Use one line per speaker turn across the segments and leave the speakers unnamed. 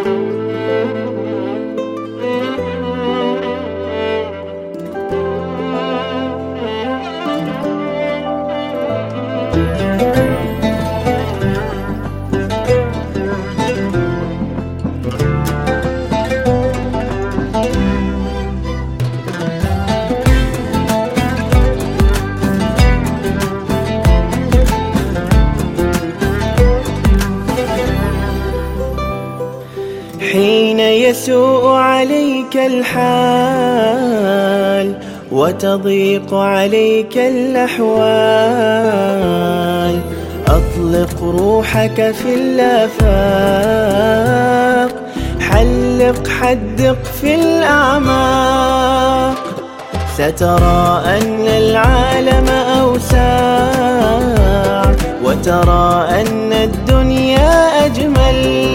حين يسوء عليك الحال وتضيق عليك الأحوال، أطلق روحك في الآفاق، حلق حدق في الأعماق، سترى أن العالم أوسع، وترى أن الدنيا أجمل.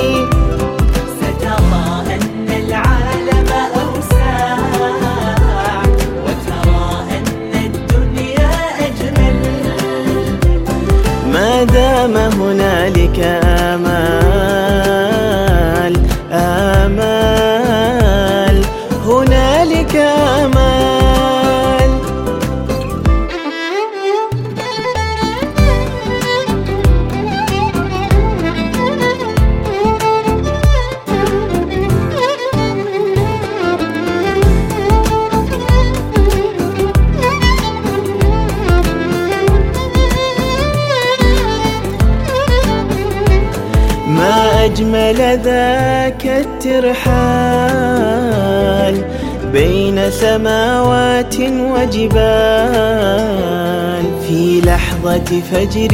ما دام هنالك آمال، آمال، هنالك آمال. ما أجمل ذاك الترحال بين سماوات وجبال، في لحظة فجر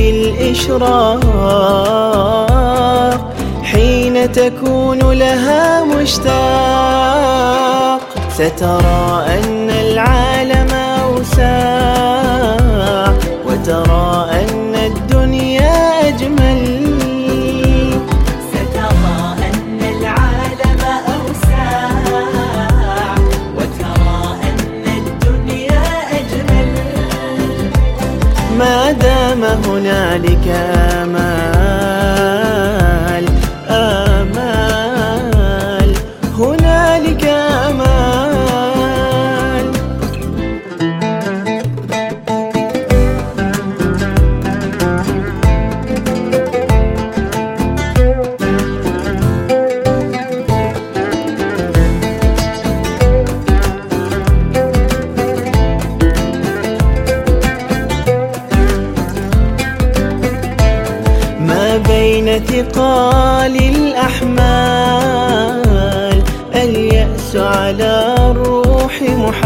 الإشراق، حين تكون لها مشتاق، سترى أن العالم أوسع، وترى أن الدنيا أجمل. ما دام هنالك آمال، آمال، هنالك آمال. ما بين ثقال الأحمال، اليأس على الروح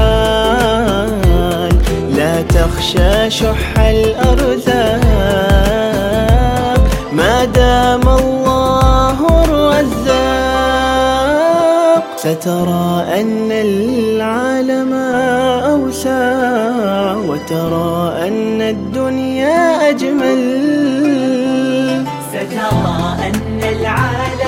محال، لا تخشى شح الأرزاق، ما دام الله الرزاق، سترى أن العالم أوسع، وترى أن الدنيا أجمل.
سترى أن العالم